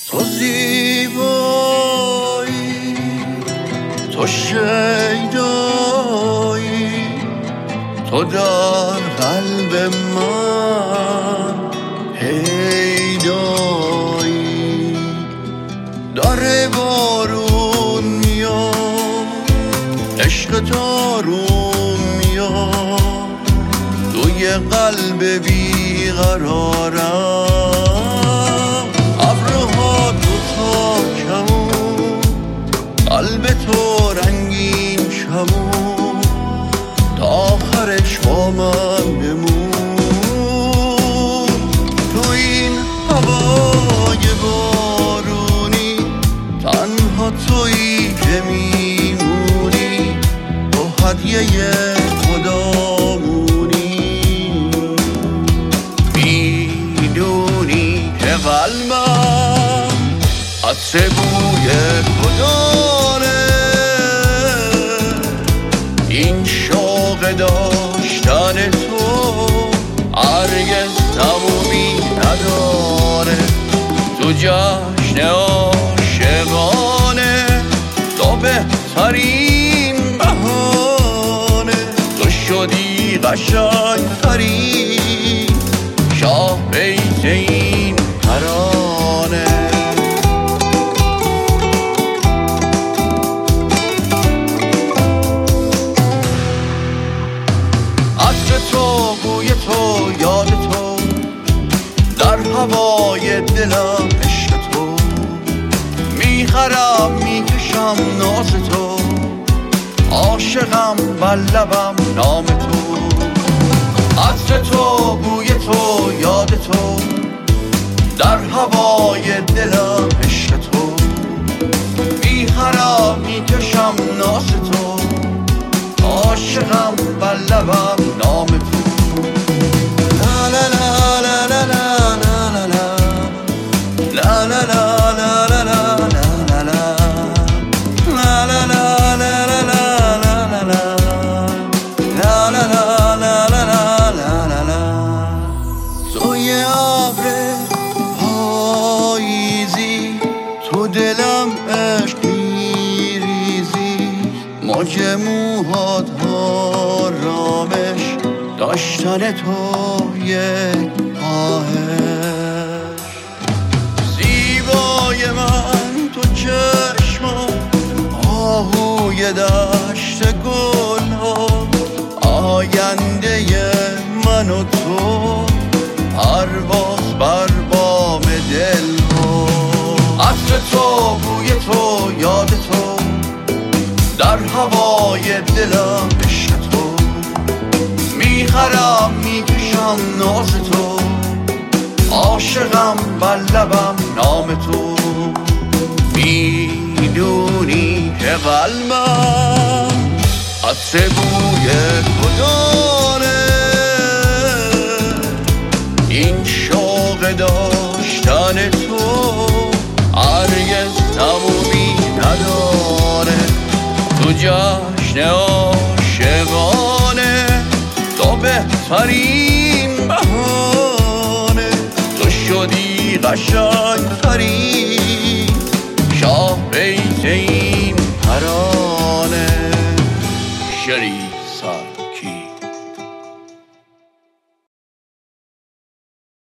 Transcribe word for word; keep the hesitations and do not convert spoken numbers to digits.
تو زیبایی، تو شیدایی، تو در قلب من پیدایی. داره بارون میاد، عشق تارون میاد، توی قلب بیقرارم. ابرها تو تا کمون، قلب تو رنگین شمون، تا آخرش با من بمون. تو این هوای بارونی، تنها تویی که میمونی، تو هدیه خدامونی. میدونی که قلبم عطر بوی تو داره، این شوق داشتن تو هرگز تمومی نداره. تو جشن عاشقانه، تو بهترین بهانه، تو شدی قشنگترین شاه بیت این ترانه. عطر تو، بوی تو، یاد تو، در هوای دلم عشق تو، میخرم میکشم ناز تو، عاشقم بر لبم نام تو. عطر تو، بوی تو، یاد تو، در هوای دلم عشق تو، میخرم میکشم ناز تو، عاشقم بر لبم نام تو. لا لا لا لا لا لا لا لا لا لا لا لا لا تو دلم عشق میریزی، موج موهات آرامش، داشتن تو یک خواهش. زیبای من تو چشمات، آهوی دشت گل ها، آینده من و تو، پرواز بر بام دل ها. عطر تو، بوی تو، یاد تو، در هوای دلم عشق تو، میخرم میکشم ناز تو، عاشقم بر لبم نام تو. میدونی که قلبم عطر بوی تو داره، این شوق داشتن تو هرگز تمومی نداره. تو جشن عاشقانه، تو بهترین بهانه، تو شدی قشنگترین شاه بیت این ترانه. شریک